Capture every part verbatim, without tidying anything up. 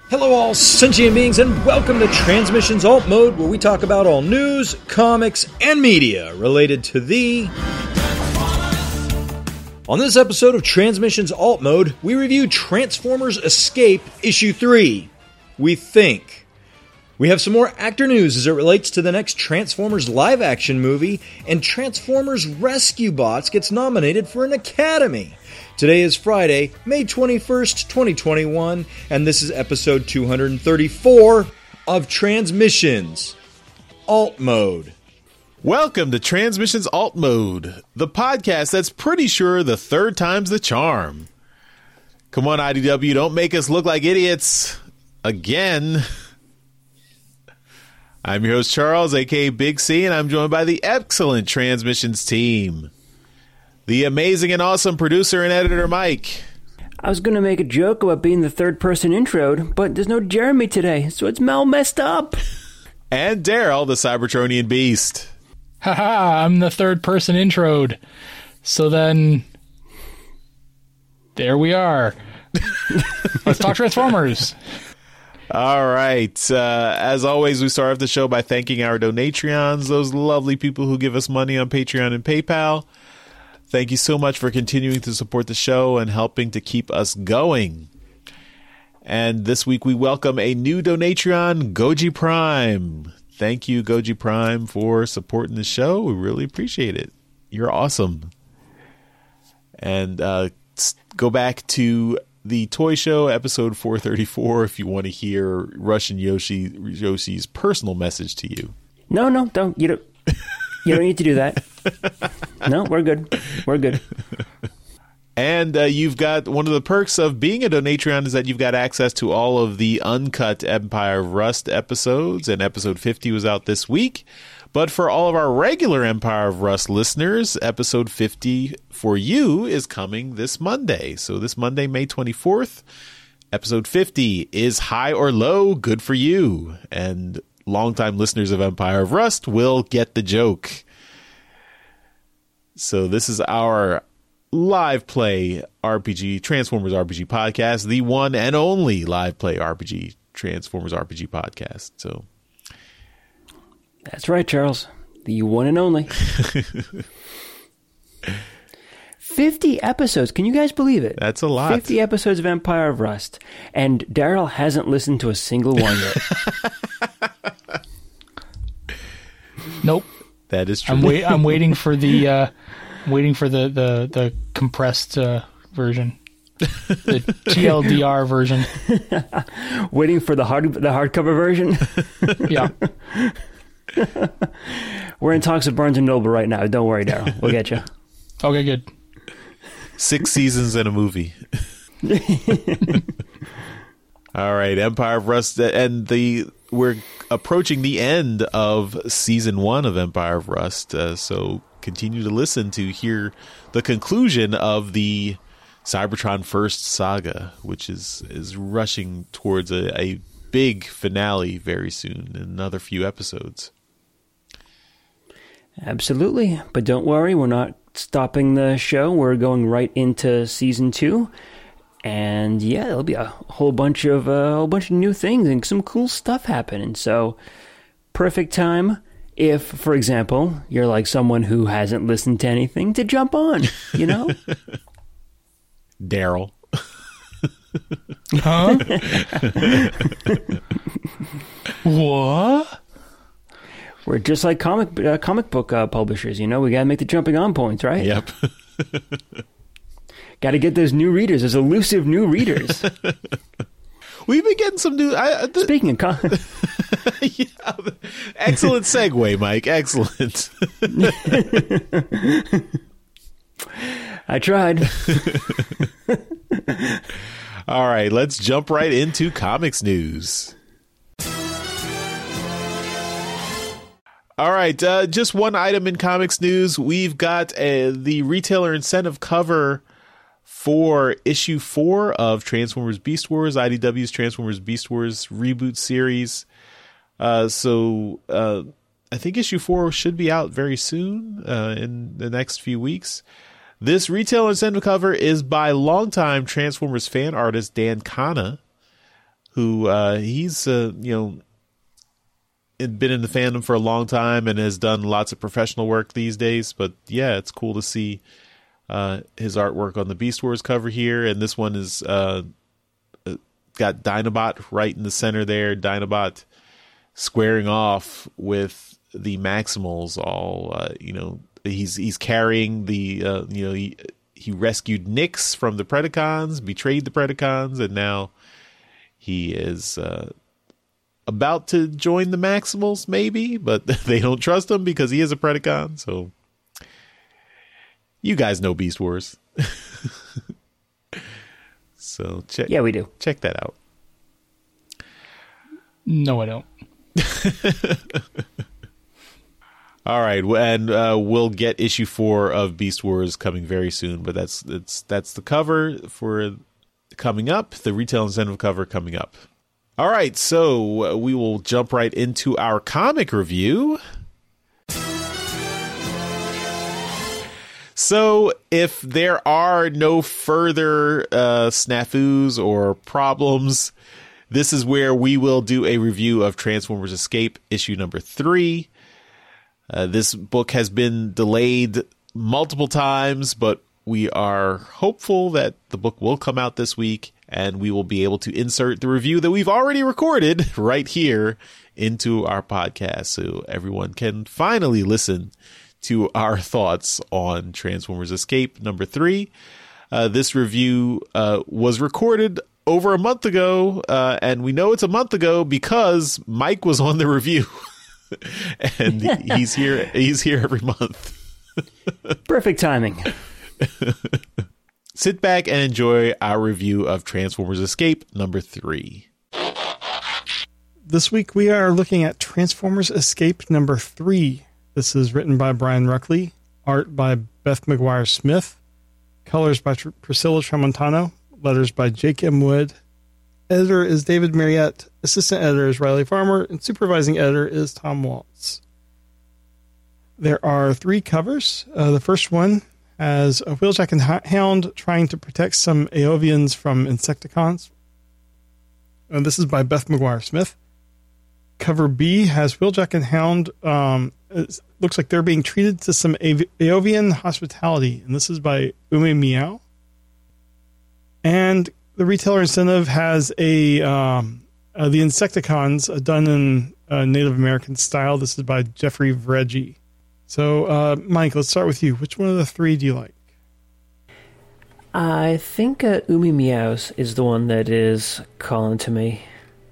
Hello all sentient beings and welcome to Transmissions Alt Mode, where we talk about all news, comics, and media related to the... On this episode of Transmissions Alt Mode, we review Transformers Escape Issue three. We think. We have some more actor news as it relates to the next Transformers live-action movie, and Transformers Rescue Bots gets nominated for an Academy. Today is Friday, May twenty-first, twenty twenty-one, and this is episode two hundred thirty-four of Transmissions Alt Mode. Welcome to Transmissions Alt Mode, the podcast that's pretty sure the third time's the charm. Come on, I D W, don't make us look like idiots again. I'm your host, Charles, aka Big C, and I'm joined by the excellent Transmissions team. The amazing and awesome producer and editor, Mike. I was going to make a joke about being the third person introed, but there's no Jeremy today, so it's Mel messed up. And Daryl, the Cybertronian beast. Haha, I'm the third person introed. So then, there we are. Let's talk Transformers. All right. Uh, as always, we start off the show by thanking our Donatreons, those lovely people who give us money on Patreon and PayPal. Thank you so much for continuing to support the show and helping to keep us going. And this week we welcome a new Donatreon, Goji Prime. Thank you, Goji Prime, for supporting the show. We really appreciate it. You're awesome. And uh, go back to the Toy Show, episode four thirty-four, if you want to hear Russian Yoshi Yoshi's personal message to you. No, no, don't. You don't. You don't need to do that. No, we're good. We're good. And uh, you've got one of the perks of being a Donatreon is that you've got access to all of the uncut Empire of Rust episodes, and episode fifty was out this week. But for all of our regular Empire of Rust listeners, episode fifty for you is coming this Monday. So this Monday, May twenty-fourth, episode fifty is High or Low, Good for You. And longtime listeners of Empire of Rust will get the joke. So this is our live play R P G, Transformers R P G podcast, the one and only live play R P G, Transformers R P G podcast. So that's right, Charles. The one and only. fifty episodes. Can you guys believe it? That's a lot. fifty episodes of Empire of Rust. And Daryl hasn't listened to a single one yet. Nope. That is true. I'm wait. I'm waiting for the uh, waiting for the the the compressed uh, version, the T L D R version. Waiting for the hard the hardcover version. Yeah. We're in talks with Barnes and Noble right now. Don't worry, Daryl. We'll get you. Okay, good. Six seasons and a movie. All right, Empire of Rust, and the we're approaching the end of season one of Empire of Rust, uh, so continue to listen to hear the conclusion of the Cybertron First saga, which is is rushing towards a, a big finale very soon in another few episodes. Absolutely, but don't worry, we're not stopping the show. We're going right into season two. And yeah, there'll be a whole bunch of uh, a whole bunch of new things and some cool stuff happening. So, perfect time if, for example, you're like someone who hasn't listened to anything to jump on. You know, Daryl. Huh? What? We're just like comic uh, comic book uh, publishers. You know, we gotta make the jumping on points, right? Yep. Got to get those new readers, those elusive new readers. We've been getting some new... I, the, Speaking of... Com- yeah, excellent segue, Mike. Excellent. I tried. All right, let's jump right into comics news. All right, uh, just one item in comics news. We've got uh, the retailer incentive cover for issue four of Transformers Beast Wars, I D W's Transformers Beast Wars reboot series. Uh, so uh, I think issue four should be out very soon, uh, in the next few weeks. This retail incentive cover is by longtime Transformers fan artist Dan Kana. who uh, he's uh, you know been in the fandom for a long time and has done lots of professional work these days. But yeah, it's cool to see uh, his artwork on the Beast Wars cover here, and this one is uh, got Dinobot right in the center there. Dinobot squaring off with the Maximals. All uh, you know, he's he's carrying the uh, you know he he rescued Nyx from the Predacons, betrayed the Predacons, and now he is uh, about to join the Maximals, maybe, but they don't trust him because he is a Predacon. So you guys know Beast Wars. So check. Yeah, we do. Check that out. No, I don't. All right, and uh, we'll get issue four of Beast Wars coming very soon. But that's that's that's the cover for coming up. The retail incentive cover coming up. All right, so we will jump right into our comic review. So if there are no further uh, snafus or problems, this is where we will do a review of Transformers Escape, issue number three. Uh, this book has been delayed multiple times, but we are hopeful that the book will come out this week, and we will be able to insert the review that we've already recorded right here into our podcast, so everyone can finally listen to our thoughts on Transformers Escape number three. Uh, this review uh, was recorded over a month ago, uh, and we know it's a month ago because Mike was on the review, and he's here. He's here every month. Perfect timing. Sit back and enjoy our review of Transformers Escape number three. This week we are looking at Transformers Escape number three. This is written by Brian Ruckley, art by Beth McGuire Smith, colors by Tr- Priscilla Tramontano, letters by Jake M. Wood. Editor is David Mariette, assistant editor is Riley Farmer, and supervising editor is Tom Waltz. There are three covers. Uh, the first one has a Wheeljack and Hound trying to protect some Aovians from Insecticons. And this is by Beth McGuire Smith. Cover B has Wheeljack and Hound. Um, it looks like they're being treated to some A- Aovian hospitality, and this is by Umi Meow. And the retailer incentive has a um, uh, the Insecticons uh, done in uh, Native American style. This is by Jeffrey Vreggie. So, uh, Mike, let's start with you. Which one of the three do you like? I think uh, Umi Meows is the one that is calling to me.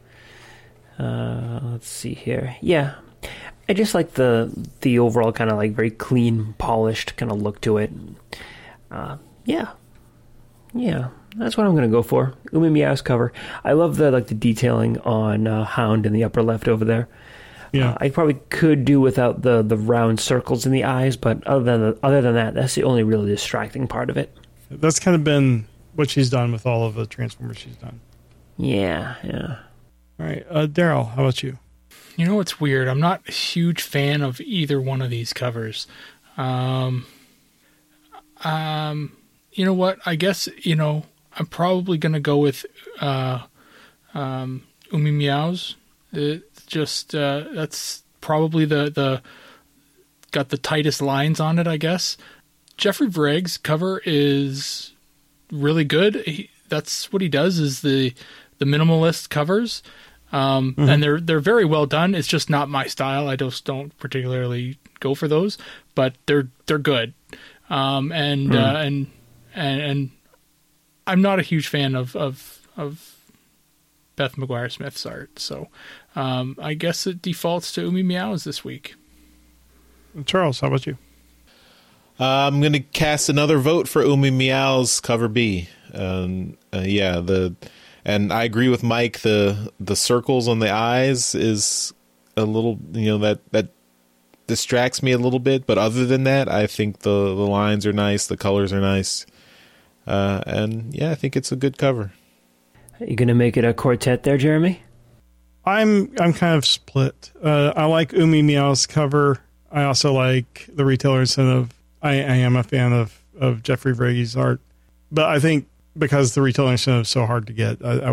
Uh, let's see here. Yeah, I just like the the overall kind of like very clean, polished kind of look to it. Uh, yeah, yeah, that's what I'm gonna go for. Umi Meow's cover. I love the like the detailing on uh, Hound in the upper left over there. Yeah, uh, I probably could do without the the round circles in the eyes, but other than the, other than that, that's the only really distracting part of it. That's kind of been what she's done with all of the Transformers she's done. Yeah, yeah. All right, uh, Daryl, how about you? You know what's weird? I'm not a huge fan of either one of these covers. Um, um, you know what? I guess, you know, I'm probably going to go with uh, um, Umi Meows. It just, uh, that's probably the, the, got the tightest lines on it, I guess. Jeffrey Vregg's cover is really good. He, that's what he does, is the, the minimalist covers. Um, mm-hmm. And they're they're very well done. It's just not my style. I just don't particularly go for those, but they're they're good. Um, and, mm. uh, and and and I'm not a huge fan of of, of Beth McGuire Smith's art, so um, I guess it defaults to Umi Meows this week. Charles, how about you? Uh, I'm going to cast another vote for Umi Meow's cover B. Um, uh, yeah, the. And I agree with Mike. The the circles on the eyes is a little, you know, that, that distracts me a little bit. But other than that, I think the, the lines are nice. The colors are nice. Uh, and, yeah, I think it's a good cover. Are you going to make it a quartet there, Jeremy? I'm I'm kind of split. Uh, I like Umi Meow's cover. I also like the retailer incentive. I, I am a fan of, of Jeffrey Vreggie's art. But I think because the retailer incentive is so hard to get, I, I would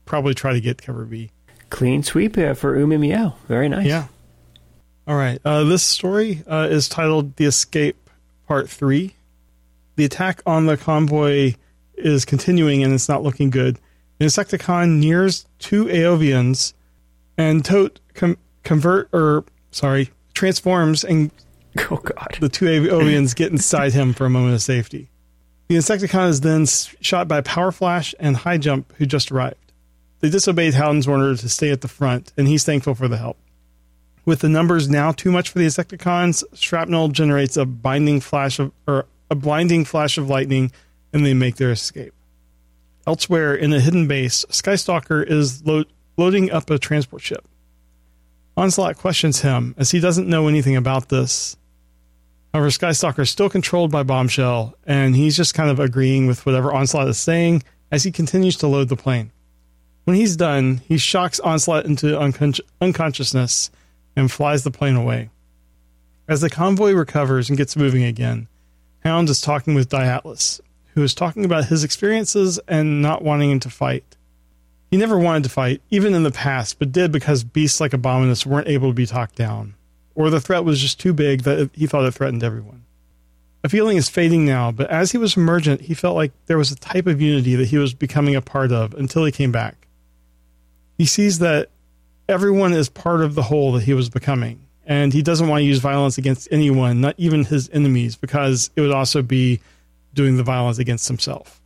probably try to get cover B. Clean sweep uh, for Umi Meow. Very nice. Yeah. All right. Uh, this story uh, is titled The Escape Part three. The attack on the convoy is continuing, and it's not looking good. The Insecticon nears two Aovians, and Tote com- convert, or, sorry, transforms, and Oh, God. the two Aovians get inside him for a moment of safety. The Insecticon is then shot by Power Flash and High Jump, who just arrived. They disobeyed Howden's order to stay at the front, and he's thankful for the help. With the numbers now too much for the Insecticons, Shrapnel generates a binding flash of, or a blinding flash of lightning, and they make their escape. Elsewhere, in a hidden base, Skystalker is lo- loading up a transport ship. Onslaught questions him, as he doesn't know anything about this. However, Skystalker is still controlled by Bombshell, and he's just kind of agreeing with whatever Onslaught is saying as he continues to load the plane. When he's done, he shocks Onslaught into uncon- unconsciousness and flies the plane away. As the convoy recovers and gets moving again, Hound is talking with Diatlas, who is talking about his experiences and not wanting him to fight. He never wanted to fight, even in the past, but did because beasts like Abominus weren't able to be talked down, or the threat was just too big that he thought it threatened everyone. A feeling is fading now, but as he was emergent, he felt like there was a type of unity that he was becoming a part of until he came back. He sees that everyone is part of the whole that he was becoming, and he doesn't want to use violence against anyone, not even his enemies, because it would also be doing the violence against himself.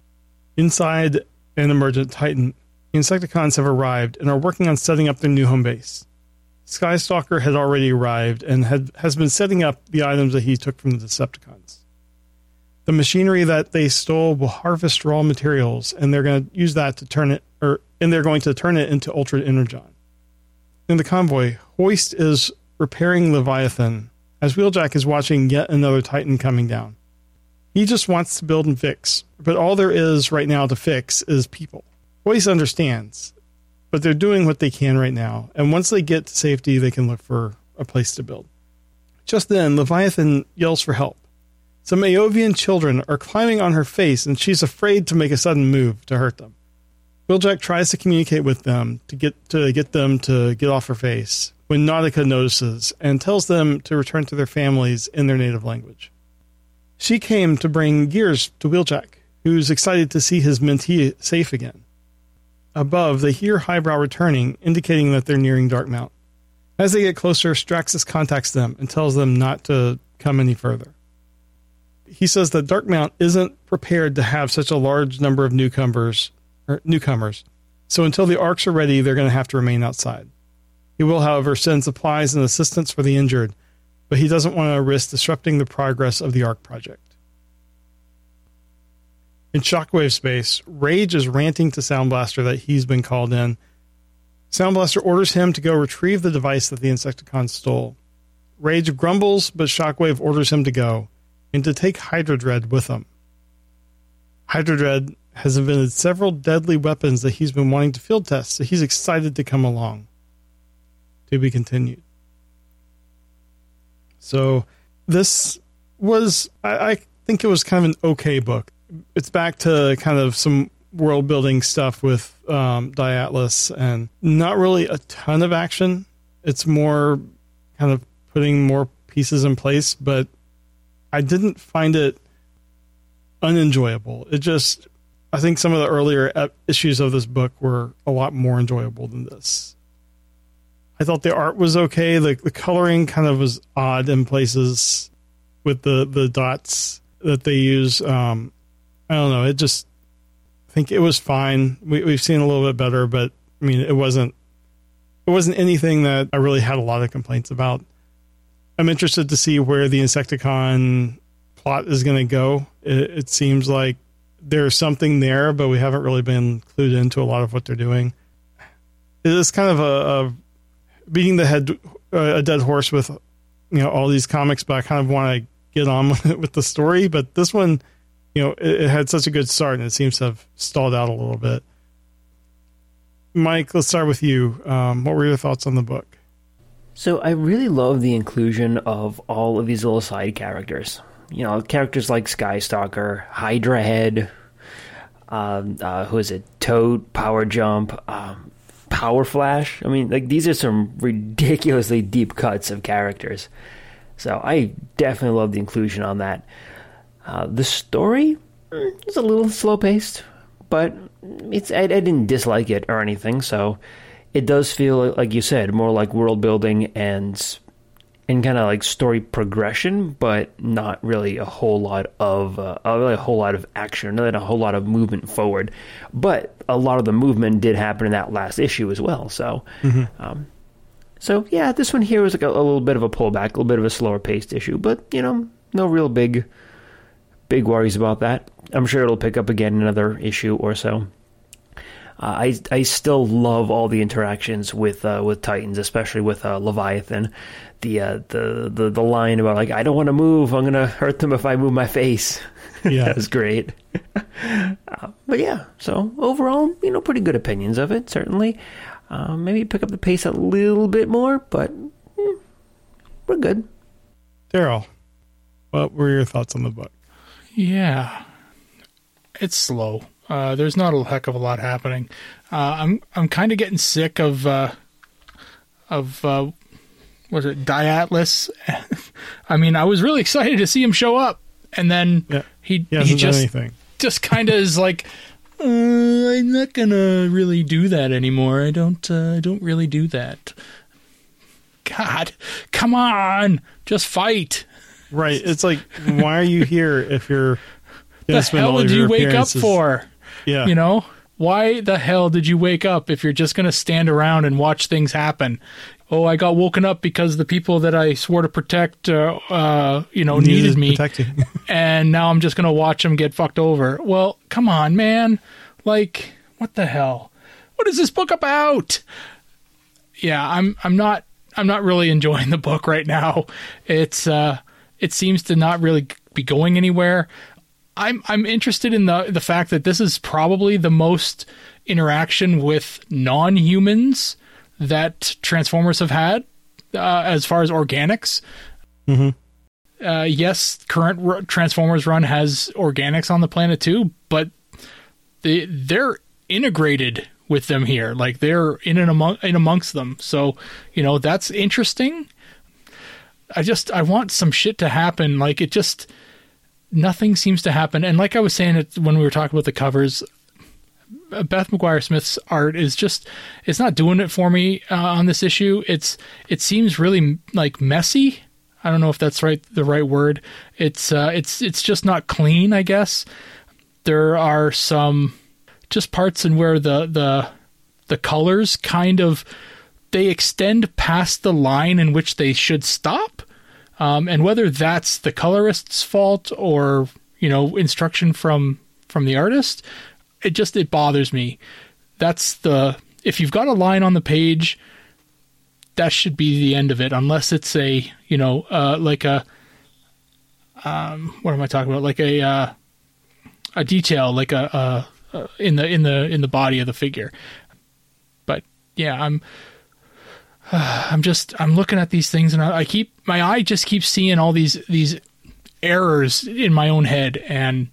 Inside an emergent Titan, the Insecticons have arrived and are working on setting up their new home base. Skystalker had already arrived and had, has been setting up the items that he took from the Decepticons. The machinery that they stole will harvest raw materials, and they're going to use that to turn it, or and they're going to turn it into Ultra Energon. In the convoy, Hoist is repairing Leviathan, as Wheeljack is watching yet another Titan coming down. He just wants to build and fix, but all there is right now to fix is people. Hoist understands, but they're doing what they can right now, and once they get to safety, they can look for a place to build. Just then, Leviathan yells for help. Some Aovian children are climbing on her face, and she's afraid to make a sudden move to hurt them. Wheeljack tries to communicate with them to get to get them to get off her face, when Nautica notices and tells them to return to their families in their native language. She came to bring Gears to Wheeljack, who's excited to see his mentee safe again. Above, they hear Highbrow returning, indicating that they're nearing Darkmount. As they get closer, Straxus contacts them and tells them not to come any further. He says that Darkmount isn't prepared to have such a large number of newcomers, or newcomers, so until the Arks are ready, they're going to have to remain outside. He will, however, send supplies and assistance for the injured, but he doesn't want to risk disrupting the progress of the Ark project. In Shockwave space, Rage is ranting to Soundblaster that he's been called in. Soundblaster orders him to go retrieve the device that the Insecticons stole. Rage grumbles, but Shockwave orders him to go, and to take Hydrodread with him. Hydrodread has invented several deadly weapons that he's been wanting to field test, so he's excited to come along. To be continued. So, this was, I, I think it was kind of an okay book. It's back to kind of some world building stuff with um, Diatlas, and not really a ton of action. It's more kind of putting more pieces in place, but I didn't find it unenjoyable. It just, I think some of the earlier issues of this book were a lot more enjoyable than this. I thought the art was okay. The, the coloring kind of was odd in places with the, the dots that they use. Um, I don't know. It just, I think it was fine. We, we've seen a little bit better, but I mean, it wasn't, it wasn't anything that I really had a lot of complaints about. I'm interested to see where the Insecticon plot is going to go. It, it seems like there's something there, but we haven't really been clued into a lot of what they're doing. It is kind of a, a beating the head uh, a dead horse with, you know, all these comics, but I kind of want to get on with, it, with the story. But this one, you know, it, it had such a good start, and it seems to have stalled out a little bit. Mike, let's start with you. Um, what were your thoughts on the book? So I really love the inclusion of all of these little side characters. You know, characters like Skystalker, Hydra Head. um, uh, who is it? Toad, Power Jump, um, Power Flash. I mean, like these are some ridiculously deep cuts of characters. So I definitely love the inclusion on that. Uh, the story is a little slow paced, but it's I, I didn't dislike it or anything. So it does feel, like you said, more like world building and and kind of like story progression, but not really a whole lot of uh, really a whole lot of action, not a whole lot of movement forward. But a lot of the movement did happen in that last issue as well. So, mm-hmm. um, so yeah, this one here was like a, a little bit of a pullback, a little bit of a slower paced issue, but you know, no real big, big worries about that. I'm sure it'll pick up again in another issue or so. Uh, I I still love all the interactions with uh, with Titans, especially with uh, Leviathan. The, uh, the the the line about like I don't want to move, I'm gonna hurt them if I move my face. Yeah, that was great. uh, but yeah, so overall, you know, pretty good opinions of it. Certainly, uh, maybe pick up the pace a little bit more, but mm, we're good. Daryl, what were your thoughts on the book? Yeah, it's slow. Uh, there's not a heck of a lot happening. Uh, I'm I'm kind of getting sick of uh, of uh, what was it, Diatlas? I mean, I was really excited to see him show up, and then yeah. he he, he just anything. just kind of is like, uh, I'm not gonna really do that anymore. I don't uh, I don't really do that. God, come on, just fight. Right. It's like, why are you here if you're the hell did you wake up for? Yeah. You know, why the hell did you wake up if you're just going to stand around and watch things happen? Oh, I got woken up because the people that I swore to protect, uh, uh, you know, needed, needed me. Protecting. And now I'm just going to watch them get fucked over. Well, come on, man. Like, what the hell? What is this book about? Yeah, I'm, I'm not, I'm not really enjoying the book right now. It's, uh, it seems to not really be going anywhere. I'm I'm interested in the the fact that this is probably the most interaction with non-humans that Transformers have had, uh, as far as organics. Mm-hmm. Uh, yes, current r- Transformers run has organics on the planet too, but they they're integrated with them here, like they're in and among in amongst them. So you know that's interesting. I just I want some shit to happen. Like it just. Nothing seems to happen. And like I was saying it when we were talking about the covers, Beth McGuire-Smith's art is just, it's not doing it for me uh, on this issue. It's, it seems really like messy. I don't know if that's right, the right word. It's, uh, it's, it's just not clean, I guess. There are some just parts in where the, the, the colors kind of, they extend past the line in which they should stop. Um, and whether that's the colorist's fault or, you know, instruction from, from the artist, it just, it bothers me. That's the, if you've got a line on the page, that should be the end of it, unless it's a, you know, uh, like a, um, what am I talking about? Like a, uh, a detail, like a, uh, uh, in the, in the, in the body of the figure. But yeah, I'm, I'm just, I'm looking at these things and I, I keep, my eye just keeps seeing all these, these errors in my own head. And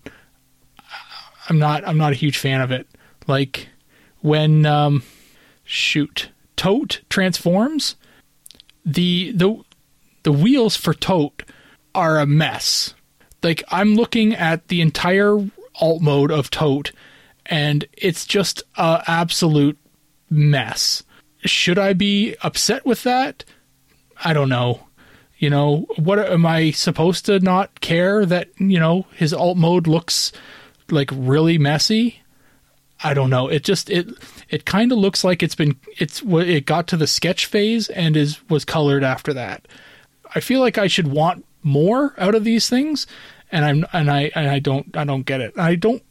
I'm not, I'm not a huge fan of it. Like when, um, shoot, Tote transforms, the, the, the wheels for Tote are a mess. Like I'm looking at the entire alt mode of Tote and it's just a absolute mess. Should I be upset with that? I don't know. You know, what am I supposed to not care that, you know, his alt mode looks like really messy? I don't know. It just, it, it kind of looks like it's been, it's, it got to the sketch phase and is, was colored after that. I feel like I should want more out of these things. And I'm, and I, and I don't, I don't get it. I don't,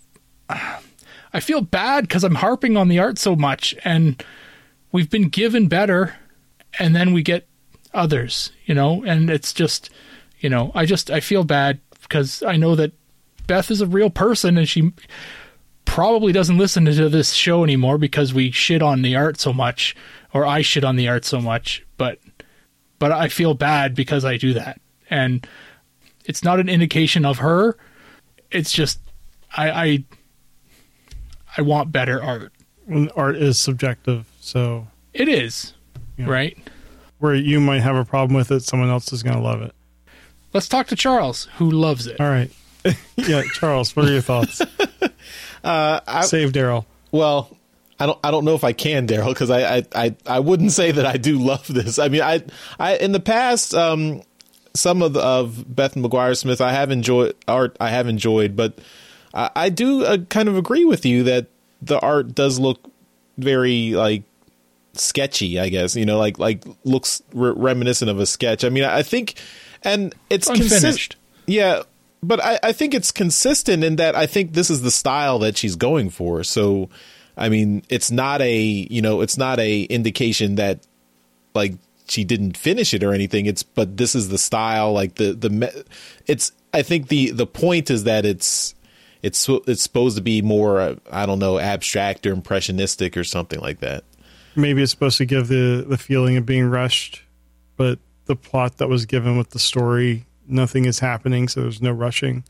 I feel bad because I'm harping on the art so much and we've been given better and then we get others, you know, and it's just, you know, I just, I feel bad because I know that Beth is a real person and she probably doesn't listen to this show anymore because we shit on the art so much, or I shit on the art so much, but, but I feel bad because I do that. And it's not an indication of her. It's just, I, I, I want better art. And art is subjective, so It is, Yeah. right? where you might have a problem with it, someone else is going to love it. Let's talk to Charles, who loves it. All right. Yeah, Charles, what are your thoughts? Uh, I, Save Daryl. well, I don't. I don't know if I can, Daryl, because I, I, I, I wouldn't say that I do love this. I mean, I, I in the past, um, some of the, of Beth McGuire Smith, I have enjoyed art. I have enjoyed, but I, I do uh, kind of agree with you that the art does look very like sketchy. I guess you know, like like looks re- reminiscent of a sketch. I mean, I think, and it's Unfinished. consist- Yeah. But I, I think it's consistent in that I think this is the style that she's going for. So, I mean, it's not a, you know, it's not a indication that like she didn't finish it or anything. It's, but this is the style, like the, the, it's, I think the, the point is that it's, it's, it's supposed to be more, I don't know, abstract or impressionistic or something like that. Maybe it's supposed to give the, the feeling of being rushed, but the plot that was given with the story, nothing is happening, so there's no rushing.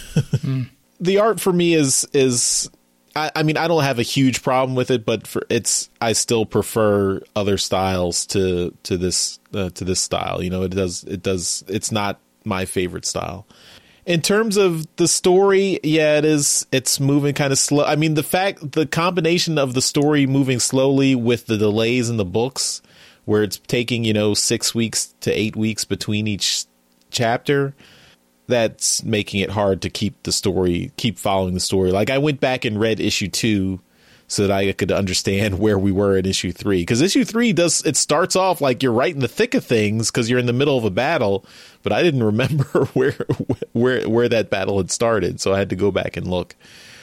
The art for me is is I, I mean I don't have a huge problem with it, but for it's I still prefer other styles to to this uh, to this style. You know, it does it does it's not my favorite style. In terms of the story, yeah, it is. It's moving kind of slow. I mean, the fact the combination of the story moving slowly with the delays in the books, where it's taking you know six weeks to eight weeks between each chapter, that's making it hard to keep the story, keep following the story. Like I went back and read issue two so that I could understand where we were in issue three. Because issue three does, it starts off like you're right in the thick of things because you're in the middle of a battle, but I didn't remember where where where that battle had started, so I had to go back and look.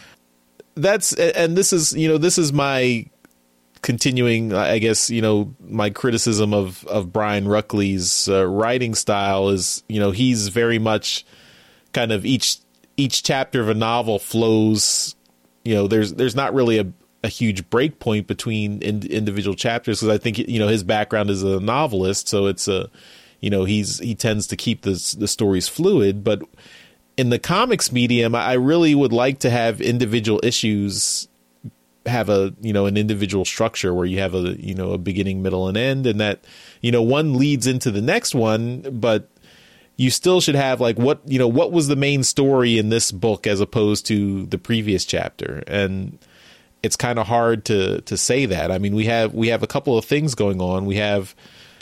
That's and this is you know this is my continuing, I guess, you know, my criticism of, of Brian Ruckley's uh, writing style is, you know, he's very much kind of each each chapter of a novel flows, you know, there's there's not really a, a huge break point between in, individual chapters because I think, you know, his background is a novelist. So it's a, you know, he's he tends to keep the, the stories fluid. But in the comics medium, I really would like to have individual issues have a you know an individual structure where you have a you know a beginning, middle, and end, and that you know one leads into the next one, but you still should have like what you know what was the main story in this book as opposed to the previous chapter. And it's kind of hard to to say that. I mean, we have we have a couple of things going on. We have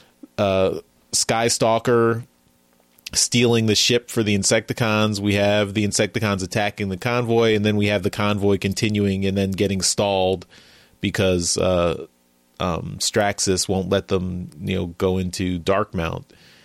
uh Skystalker stealing the ship for the Insecticons. We have the Insecticons attacking the convoy, and then we have the convoy continuing and then getting stalled because uh, um, Straxus won't let them, you know, go into Darkmount.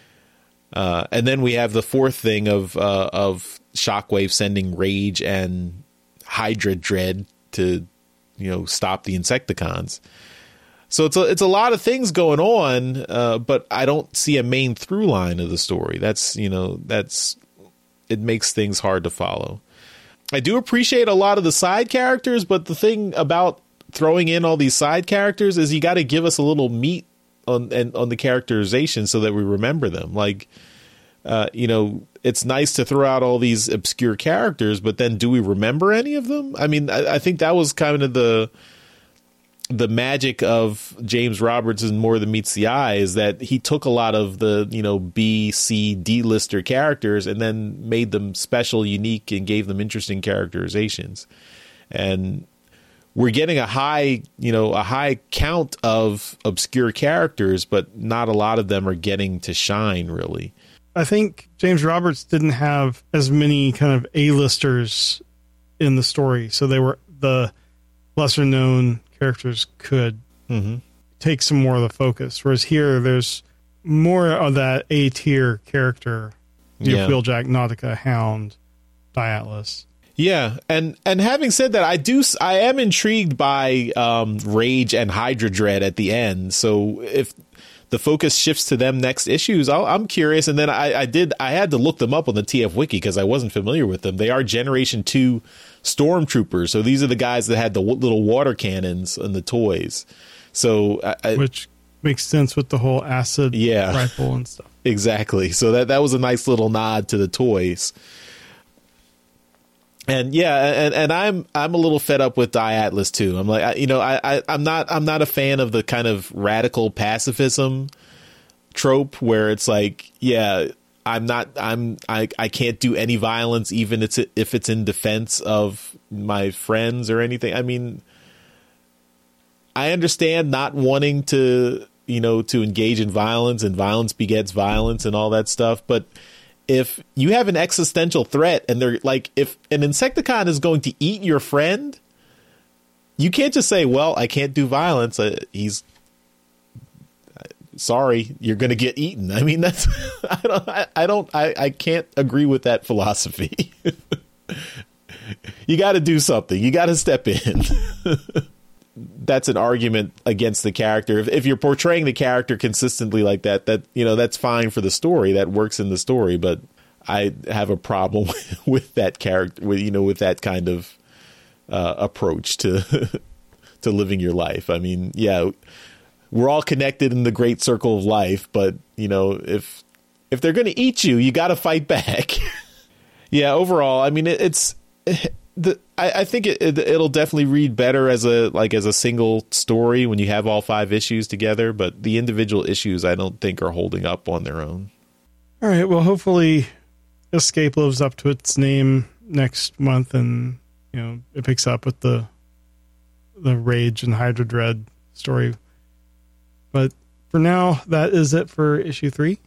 Uh, and then we have the fourth thing of uh, of Shockwave sending Rage and Hydra Dread to, you know, stop the Insecticons. So it's a, it's a lot of things going on, uh, but I don't see a main through line of the story. That's, you know, that's, it makes things hard to follow. I do appreciate a lot of the side characters, but the thing about throwing in all these side characters is you got to give us a little meat on, and on the characterization so that we remember them. Like, uh, you know, it's nice to throw out all these obscure characters, but then do we remember any of them? I mean, I, I think that was kind of the, the magic of James Roberts in More Than Meets the Eye is that he took a lot of the, you know, B, C, D-lister characters and then made them special, unique, and gave them interesting characterizations. And we're getting a high, you know, a high count of obscure characters, but not a lot of them are getting to shine, really. I think James Roberts didn't have as many kind of A-listers in the story, so they were the lesser-known characters could Mm-hmm. take some more of the focus. Whereas here, there's more of that A-tier character. You have Yeah. Wheeljack, Nautica, Hound, Diatlas. Yeah, and and having said that, I do I am intrigued by um, Rage and Hydra Dread at the end. So if the focus shifts to them next issues, I'll, I'm curious. And then I, I did I had to look them up on the T F Wiki because I wasn't familiar with them. They are Generation Two Stormtroopers, so these are the guys that had the w- little water cannons and the toys. So I, I, Which makes sense with the whole acid Yeah. rifle and stuff. exactly. So that that was a nice little nod to the toys. And yeah, and, and I'm I'm a little fed up with Die Atlas too. I'm like, I, you know, I, I I'm not I'm not a fan of the kind of radical pacifism trope where it's like, yeah, I'm not I'm I, I can't do any violence even it's if it's in defense of my friends or anything. I mean, I understand not wanting to, you know, to engage in violence, and violence begets violence and all that stuff, but if you have an existential threat and they're like, if an Insecticon is going to eat your friend, you can't just say, well, I can't do violence. Uh, he's sorry, you're going to get eaten. I mean, that's, I don't, I, I don't, I, I can't agree with that philosophy. You got to do something. You got to step in. That's an argument against the character. If, if you're portraying the character consistently like that, that, you know, that's fine for the story. That works in the story. But I have a problem with, with that character, with, you know, with that kind of uh, approach to to living your life. I mean, yeah, we're all connected in the great circle of life. But, you know, if if they're going to eat you, you got to fight back. Yeah, overall, I mean, it, it's the. I, I think it, it it'll definitely read better as a like as a single story when you have all five issues together. But the individual issues, I don't think, are holding up on their own. All right. Well, hopefully, Escape lives up to its name next month, and you know it picks up with the the Rage and Hydra Dread story. But for now, that is it for issue three.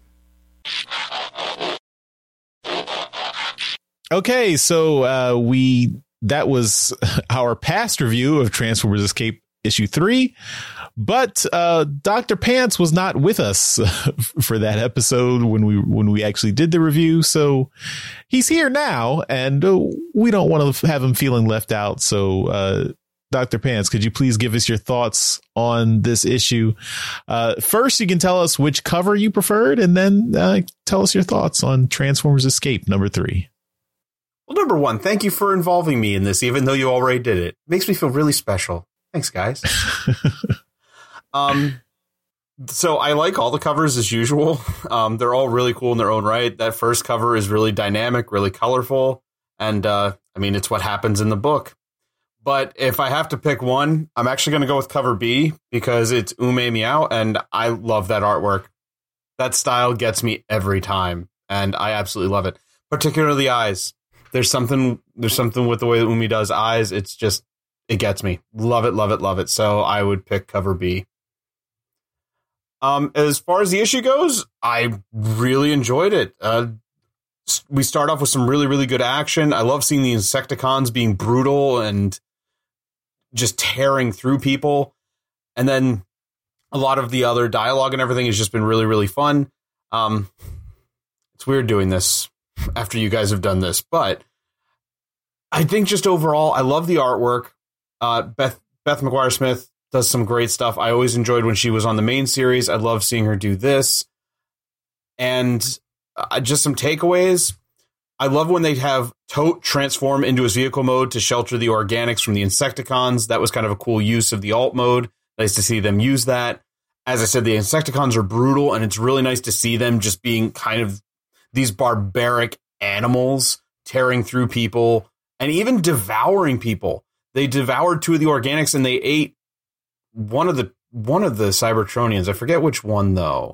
Okay, so uh, we that was our past review of Transformers Escape issue three, but uh, Doctor Pants was not with us for that episode when we when we actually did the review. So he's here now, and uh, we don't want to have him feeling left out. So uh, Doctor Pants, could you please give us your thoughts on this issue? Uh, first, you can tell us which cover you preferred, and then uh, tell us your thoughts on Transformers Escape number three. Well, number one, thank you for involving me in this, even though you already did it. Makes me feel really special. Thanks, guys. um, so I like all the covers as usual. Um, they're all really cool in their own right. That first cover is really dynamic, really colorful. And, uh, I mean, it's what happens in the book. But if I have to pick one, I'm actually going to go with cover B because it's Ume Meow, and I love that artwork. That style gets me every time, and I absolutely love it. Particularly the eyes. There's something there's something with the way that Umi does eyes. It's just, it gets me. Love it, love it, love it. So I would pick cover B. Um, as far as the issue goes, I really enjoyed it. Uh, we start off with some really, really good action. I love seeing the Insecticons being brutal and just tearing through people. And then a lot of the other dialogue and everything has just been really, really fun. Um, it's weird doing this after you guys have done this, but I think just overall, I love the artwork. Uh, Beth Beth McGuire Smith does some great stuff. I always enjoyed when she was on the main series. I love seeing her do this. And uh, just some takeaways. I love when they have Tote transform into his vehicle mode to shelter the organics from the Insecticons. That was kind of a cool use of the alt mode. Nice to see them use that. As I said, the Insecticons are brutal, and it's really nice to see them just being kind of these barbaric animals tearing through people and even devouring people. They devoured two of the organics, and they ate one of the one of the Cybertronians. I forget which one though.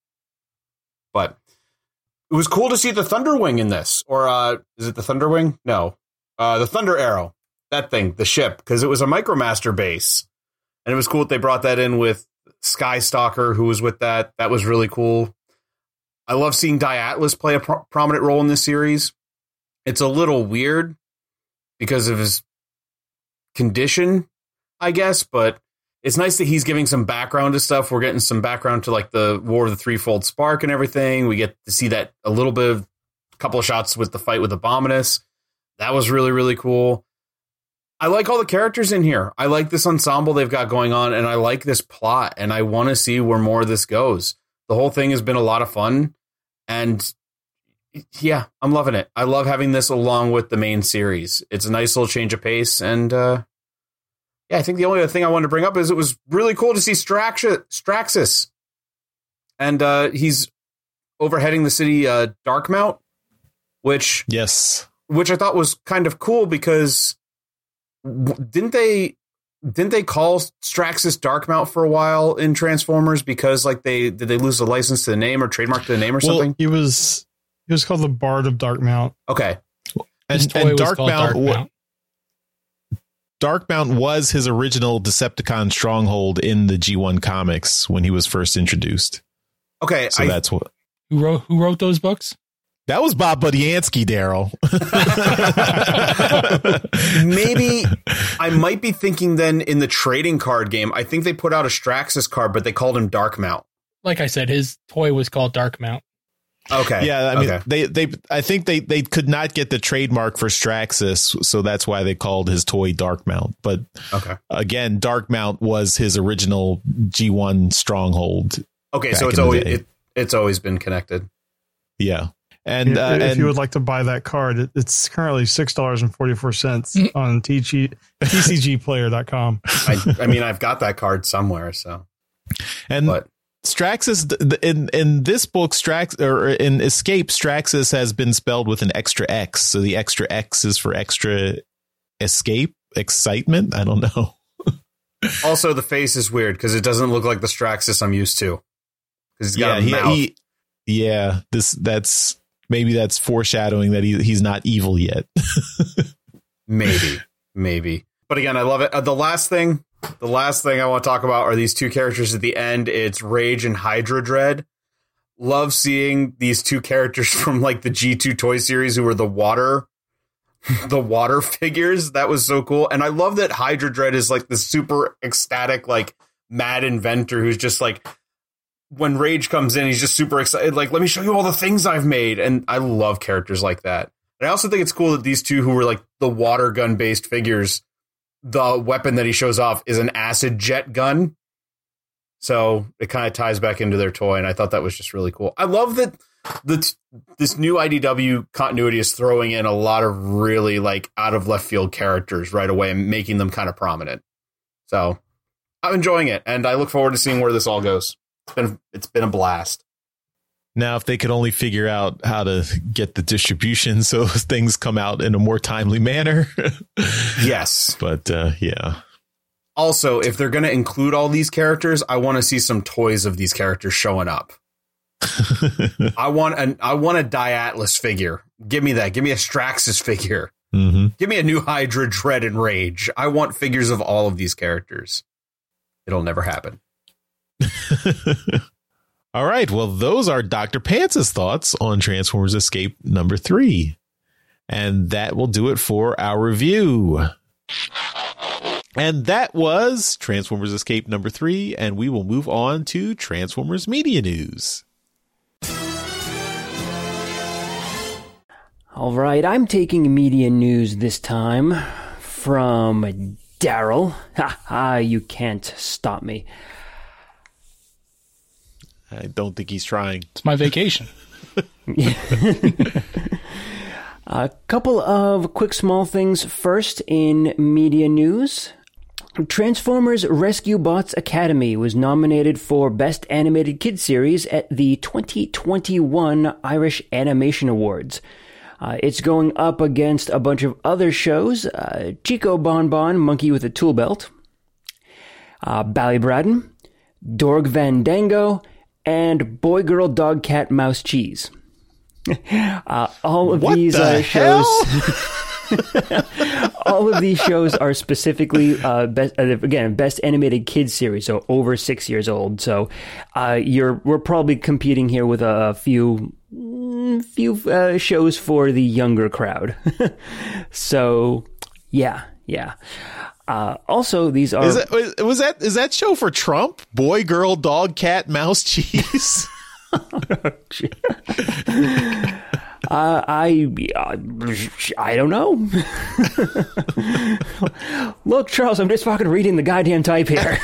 But it was cool to see the Thunderwing in this, or uh, is it the Thunderwing? No, uh, the Thunder Arrow. That thing, the ship, because it was a Micromaster base, and it was cool that they brought that in with Skystalker, who was with that. That was really cool. I love seeing Diatlas play a pro- prominent role in this series. It's a little weird because of his condition, I guess, but it's nice that he's giving some background to stuff. We're getting some background to like the War of the Threefold Spark and everything. We get to see that a little bit of a couple of shots with the fight with Abominus. That was really, really cool. I like all the characters in here. I like this ensemble they've got going on, and I like this plot, and I want to see where more of this goes. The whole thing has been a lot of fun. And yeah, I'm loving it. I love having this along with the main series. It's a nice little change of pace. And uh, yeah, I think the only other thing I wanted to bring up is it was really cool to see Strax- Straxus. And uh, he's overheading the city uh, Darkmount, which yes, which I thought was kind of cool because didn't they didn't they call Straxus Darkmount for a while in Transformers because like they did they lose the license to the name or trademark to the name or well, something? He was he was called the Bard of Darkmount. Okay, and, and Darkmount. Darkmount. Darkmount was his original Decepticon stronghold in the G one comics when he was first introduced. Okay, so I, that's what. Who wrote Who wrote those books? That was Bob Budiansky, Daryl. Maybe I might be thinking then in the trading card game. I think they put out a Straxus card, but they called him Darkmount. Like I said, his toy was called Darkmount. Okay. Yeah, I mean, okay. they they I think they they could not get the trademark for Straxus, so that's why they called his toy Darkmount. But okay, again, Darkmount was his original G one stronghold. Okay, so it's always it, it's always been connected. Yeah, and if, uh, if and, you would like to buy that card, it, it's currently six dollars and forty four cents on T C G player dot com. I, I mean, I've got that card somewhere. So, and. But. Straxus in in this book, Strax or in Escape, Straxus has been spelled with an extra X. So the extra X is for extra escape, excitement. I don't know. Also, the face is weird because it doesn't look like the Straxus I'm used to. Because he's got yeah, a mouth. He, yeah, this that's maybe that's foreshadowing that he he's not evil yet. maybe, maybe. But again, I love it. Uh, the last thing. The last thing I want to talk about are these two characters at the end. It's Rage and Hydra Dread. Love seeing these two characters from like the G two toy series who were the water, the water figures. That was so cool. And I love that Hydra Dread is like the super ecstatic, like mad inventor who's just like, when Rage comes in, he's just super excited. Like, let me show you all the things I've made. And I love characters like that. And I also think it's cool that these two who were like the water gun based figures, the weapon that he shows off is an acid jet gun. So it kind of ties back into their toy. And I thought that was just really cool. I love that the, this new I D W continuity is throwing in a lot of really like out of left field characters right away and making them kind of prominent. So I'm enjoying it. And I look forward to seeing where this all goes. It's been, it's been a blast. Now, if they could only figure out how to get the distribution so things come out in a more timely manner. Yes. But uh, yeah. Also, if they're going to include all these characters, I want to see some toys of these characters showing up. I want an I want a Diatlas figure. Give me that. Give me a Straxus figure. Mm-hmm. Give me a new Hydra, Dread, and Rage. I want figures of all of these characters. It'll never happen. All right. Well, those are Doctor Pants's thoughts on Transformers Escape number three. And that will do it for our review. And that was Transformers Escape number three. And we will move on to Transformers Media News. All right. I'm taking media news this time from Daryl. Ha ha, you can't stop me. I don't think he's trying. It's my vacation. A couple of quick small things first in media news. Transformers Rescue Bots Academy was nominated for Best Animated Kids Series at the twenty twenty-one Irish Animation Awards. Uh, it's going up against a bunch of other shows. Uh, Chico Bon Bon, Monkey with a Tool Belt. Uh, Ballybraden. Dorg Van Dango. And Boy Girl Dog Cat Mouse Cheese. Uh, all of what these the uh, shows, hell? all of these shows are specifically uh, best, uh, again best animated kids series, so over six years old. So uh, you're we're probably competing here with a few few uh, shows for the younger crowd. So yeah, yeah. Uh, also, these are is that, was that is that show for Trump? Boy, girl, dog, cat, mouse, cheese. uh, I uh, I don't know. Look, Charles, I'm just fucking reading the goddamn type here.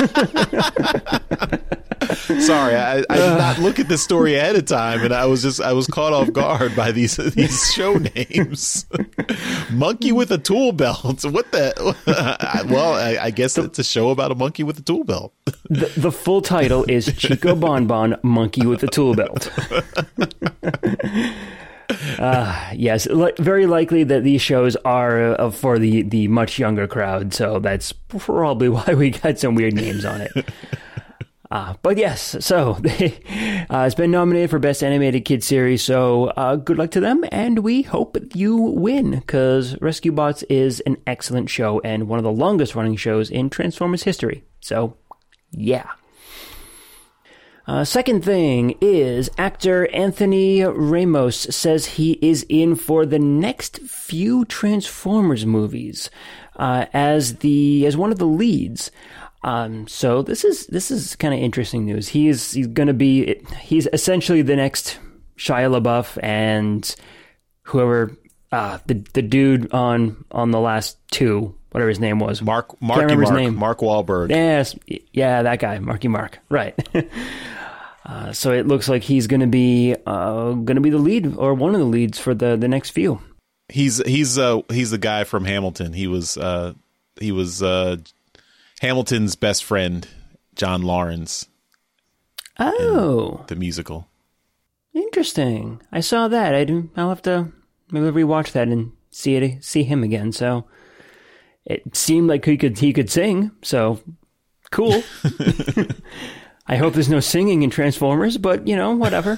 Sorry, I, I did not look at the story ahead of time, and I was just I was caught off guard by these these show names. Monkey with a tool belt. What the? Well, I, I guess it's a show about a monkey with a tool belt. The, the full title is Chico Bon Bon, Monkey with a Tool Belt. Uh, yes, li- very likely that these shows are uh, for the, the much younger crowd, so that's probably why we got some weird names on it. Uh, but yes, so they, uh, it's been nominated for Best Animated Kid Series, so uh, good luck to them, and we hope you win, because Rescue Bots is an excellent show and one of the longest running shows in Transformers history. So, yeah. Uh, second thing is actor Anthony Ramos says he is in for the next few Transformers movies uh, as the as one of the leads. Um, so this is this is kind of interesting news. He is he's going to be he's essentially the next Shia LaBeouf and whoever uh, the the dude on on the last two, whatever his name was. Mark Marky Mark, name. Mark Wahlberg. Yes, yeah, that guy, Marky Mark. Right. uh, so it looks like he's going to be uh, going to be the lead or one of the leads for the, the next few. He's he's uh he's the guy from Hamilton. He was uh he was uh. Hamilton's best friend, John Lawrence. Oh, the musical. Interesting. I saw that. I do. I'll have to maybe rewatch that and see it. See him again. So it seemed like he could he could sing. So cool. I hope there's no singing in Transformers, but you know, whatever.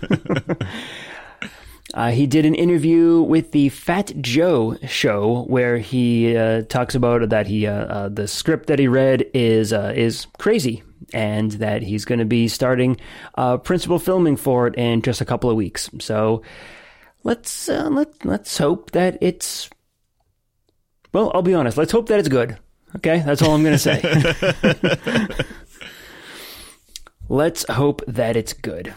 Uh, he did an interview with the Fat Joe show where he uh, talks about that he uh, uh, the script that he read is uh, is crazy and that he's going to be starting uh, principal filming for it in just a couple of weeks. So let's uh, let let's hope that it's well. I'll be honest. Let's hope that it's good. Okay, that's all I'm going to say. Let's hope that it's good.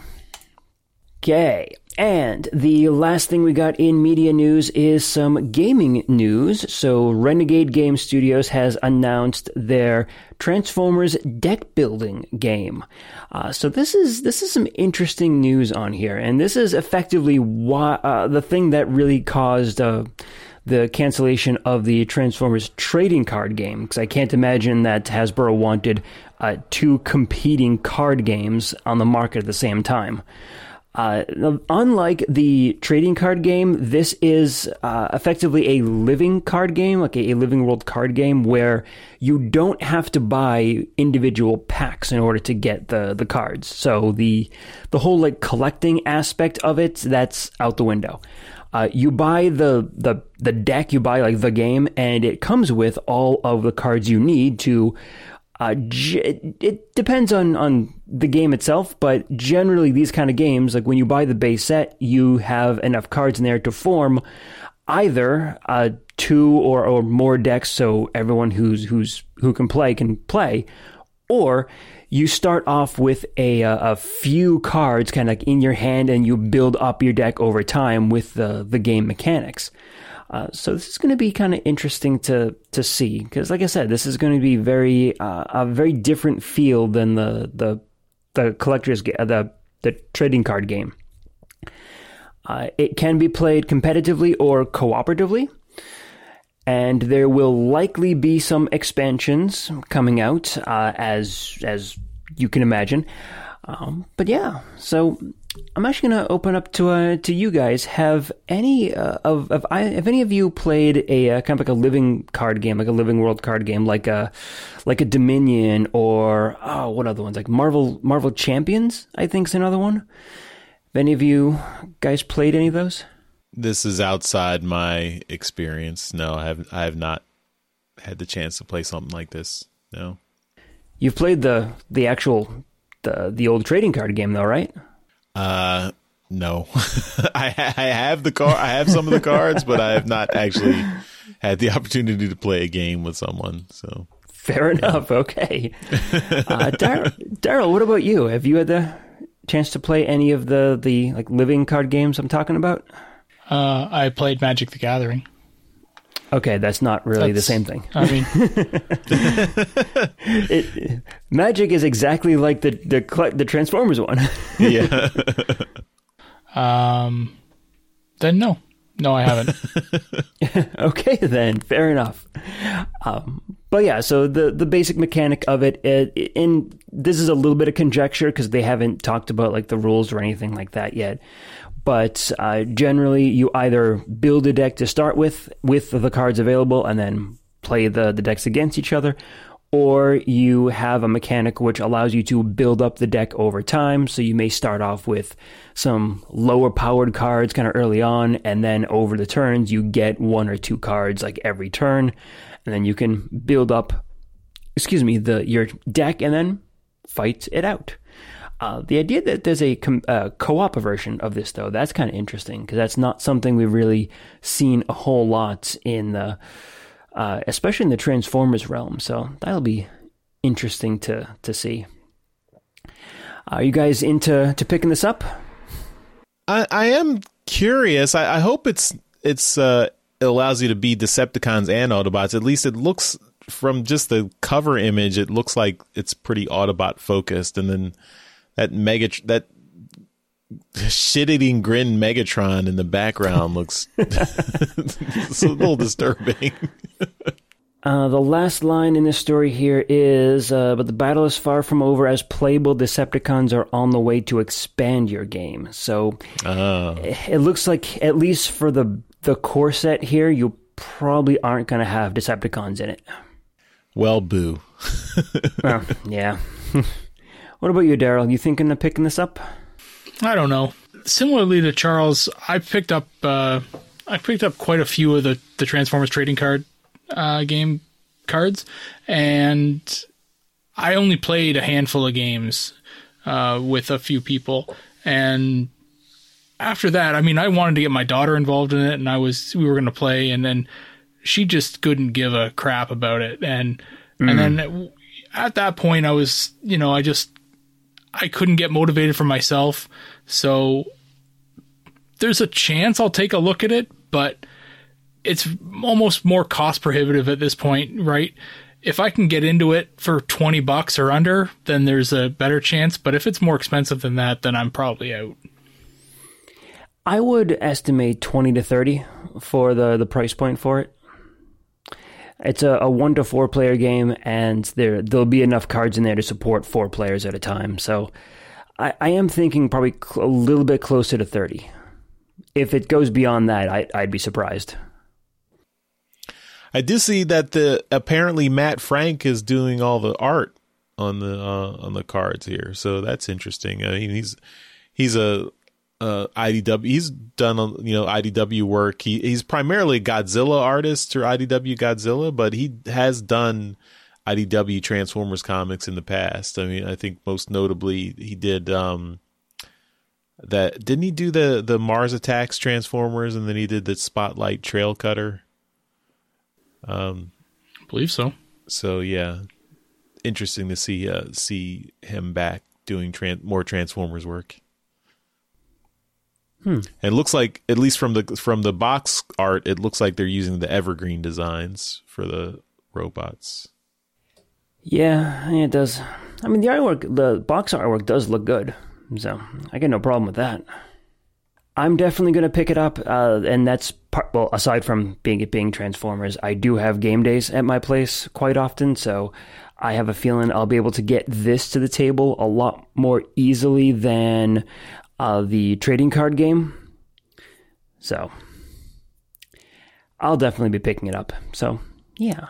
Okay. And the last thing we got in media news is some gaming news. So Renegade Game Studios has announced their Transformers deck building game. Uh, so this is this is some interesting news on here, and this is effectively why, uh, the thing that really caused uh, the cancellation of the Transformers trading card game. Because I can't imagine that Hasbro wanted uh, two competing card games on the market at the same time. Uh, unlike the trading card game, this is uh, effectively a living card game, like a, a living world card game where you don't have to buy individual packs in order to get the, the cards. So the the whole like collecting aspect of it, that's out the window. Uh, you buy the, the the deck, you buy like the game, and it comes with all of the cards you need to. Uh, it, it depends on, on the game itself, but generally these kind of games, like when you buy the base set, you have enough cards in there to form either uh, two or, or more decks, so everyone who's who's who can play can play, or you start off with a a few cards kind of like in your hand, and you build up your deck over time with the the game mechanics. Uh, so this is going to be kind of interesting to to see because, like I said, this is going to be very uh, a very different feel than the the the collector's ga- the the trading card game. Uh, it can be played competitively or cooperatively, and there will likely be some expansions coming out uh, as as you can imagine. Um, but yeah, so. I'm actually going to open up to uh, to you guys. Have any uh, of of I, have any of you played a uh, kind of like a living card game, like a living world card game, like a like a Dominion or oh, what other ones like Marvel Marvel Champions? I think is another one. Have any of you guys played any of those? This is outside my experience. No, I have I have not had the chance to play something like this. No. You've played the the actual the the old trading card game though, right? Uh, no, I, I have the car. I have some of the cards, but I have not actually had the opportunity to play a game with someone. So fair enough. Okay. Uh, Dar- Daryl, what about you? Have you had the chance to play any of the, the like living card games I'm talking about? Uh, I played Magic the Gathering. Okay, that's not really that's, the same thing. I mean, it, Magic is exactly like the the, the Transformers one. Yeah. um. Then no, no, I haven't. Okay, then fair enough. Um, but but yeah, so the, the basic mechanic of it, it, and this is a little bit of conjecture because they haven't talked about like the rules or anything like that yet. But uh, generally, you either build a deck to start with, with the cards available, and then play the, the decks against each other, or you have a mechanic which allows you to build up the deck over time. So you may start off with some lower powered cards kind of early on, and then over the turns, you get one or two cards like every turn, and then you can build up, excuse me, the your deck and then fight it out. Uh, the idea that there's a com- uh, co-op version of this, though, that's kind of interesting because that's not something we've really seen a whole lot in the, uh, especially in the Transformers realm. So that'll be interesting to to see. Are you guys into to picking this up? I, I am curious. I, I hope it's it's uh, it allows you to be Decepticons and Autobots. At least it looks from just the cover image, it looks like it's pretty Autobot focused, and then. That mega that shit-eating grin Megatron in the background looks it's a little disturbing. uh, the last line in this story here is, uh, but the battle is far from over as playable Decepticons are on the way to expand your game. So oh. It looks like, at least for the, the core set here, you probably aren't going to have Decepticons in it. Well, boo. uh, yeah. What about you, Daryl? You thinking of picking this up? I don't know. Similarly to Charles, I picked up uh, I picked up quite a few of the, the Transformers trading card uh, game cards, and I only played a handful of games uh, with a few people. And after that, I mean, I wanted to get my daughter involved in it, and I was we were going to play, and then she just couldn't give a crap about it, and mm. and then at that point, I was you know I just. I couldn't get motivated for myself, so there's a chance I'll take a look at it, but it's almost more cost prohibitive at this point, right? If I can get into it for twenty bucks or under, then there's a better chance, but if it's more expensive than that, then I'm probably out. I would estimate twenty to thirty for the, the price point for it. It's a, a one to four player game, and there there'll be enough cards in there to support four players at a time. So I, I am thinking probably cl- a little bit closer to thirty. If it goes beyond that, I, I'd be surprised. I do see that the apparently Matt Frank is doing all the art on the uh, on the cards here, so that's interesting. I mean, he's he's a Uh, I D W. He's done, you know, I D W work. He he's primarily a Godzilla artist or I D W Godzilla, but he has done I D W Transformers comics in the past. I mean, I think most notably he did um, that. Didn't he do the the Mars Attacks Transformers, and then he did the Spotlight Trail Cutter? Um, I believe so. So yeah, interesting to see uh, see him back doing tran- more Transformers work. Hmm. And it looks like, at least from the from the box art, it looks like they're using the evergreen designs for the robots. Yeah, it does. I mean, the artwork, the box artwork does look good, so I got no problem with that. I'm definitely going to pick it up, uh, and that's part. Well, aside from being it being Transformers, I do have game days at my place quite often, so I have a feeling I'll be able to get this to the table a lot more easily than Uh, the trading card game. So I'll definitely be picking it up. So yeah.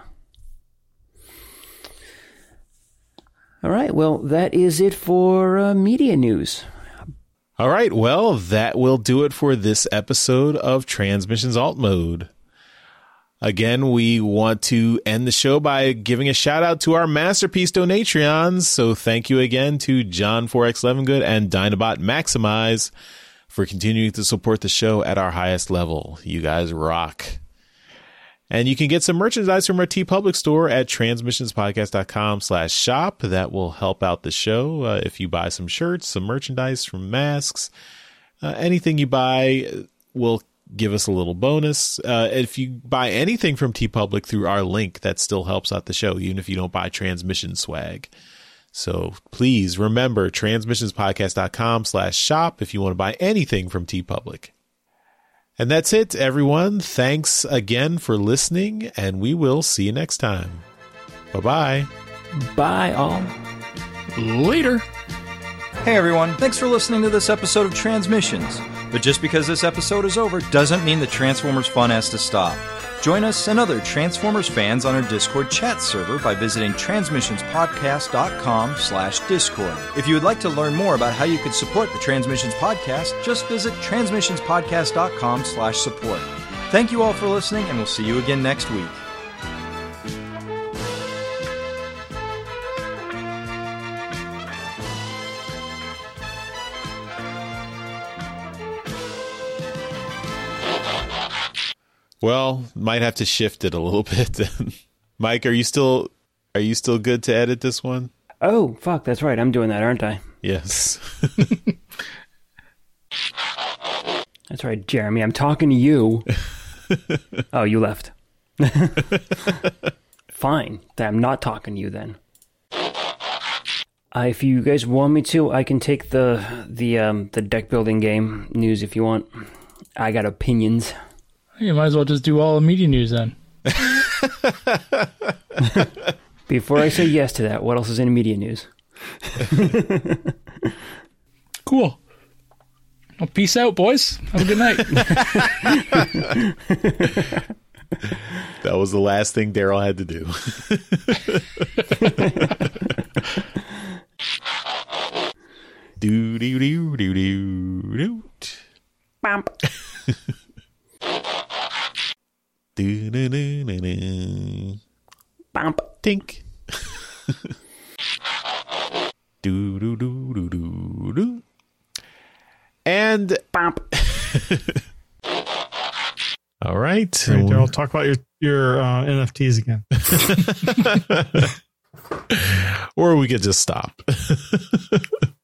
All right. Well, that is it for uh, media news. All right. Well, that will do it for this episode of Transmissions Alt Mode. Again, we want to end the show by giving a shout out to our Masterpiece Donatreons. So thank you again to John four X Levengood and Dinobot Maximize for continuing to support the show at our highest level. You guys rock. And you can get some merchandise from our TeePublic store at transmissionspodcast.com slash shop. That will help out the show. Uh, if you buy some shirts, some merchandise, from masks, uh, anything you buy will give us a little bonus. Uh, if you buy anything from TeePublic through our link, that still helps out the show, even if you don't buy Transmission swag. So please remember transmissionspodcast.com slash shop if you want to buy anything from TeePublic. And that's it, everyone. Thanks again for listening, and we will see you next time. Bye-bye. Bye, all. Later. Hey everyone, thanks for listening to this episode of Transmissions. But just because this episode is over doesn't mean the Transformers fun has to stop. Join us and other Transformers fans on our Discord chat server by visiting transmissionspodcast.com slash Discord. If you would like to learn more about how you could support the Transmissions Podcast, just visit transmissionspodcast.com slash support. Thank you all for listening, and we'll see you again next week. Well, might have to shift it a little bit. Mike, are you still are you still good to edit this one? Oh, fuck, that's right. I'm doing that, aren't I? Yes. That's right, Jeremy. I'm talking to you. Oh, you left. Fine. I'm not talking to you then. Uh, if you guys want me to, I can take the the um, the deck building game news if you want. I got opinions. You might as well just do all the media news then. Before I say yes to that, what else is in media news? Cool. Well, peace out, boys. Have a good night. That was the last thing Daryl had to do. Do do do do do do. Bump. Do do do do do. Bump. Tink. Do do do do do do. And Bump. all right. All right, Daryl, talk about your your uh, N F Ts again. Or we could just stop.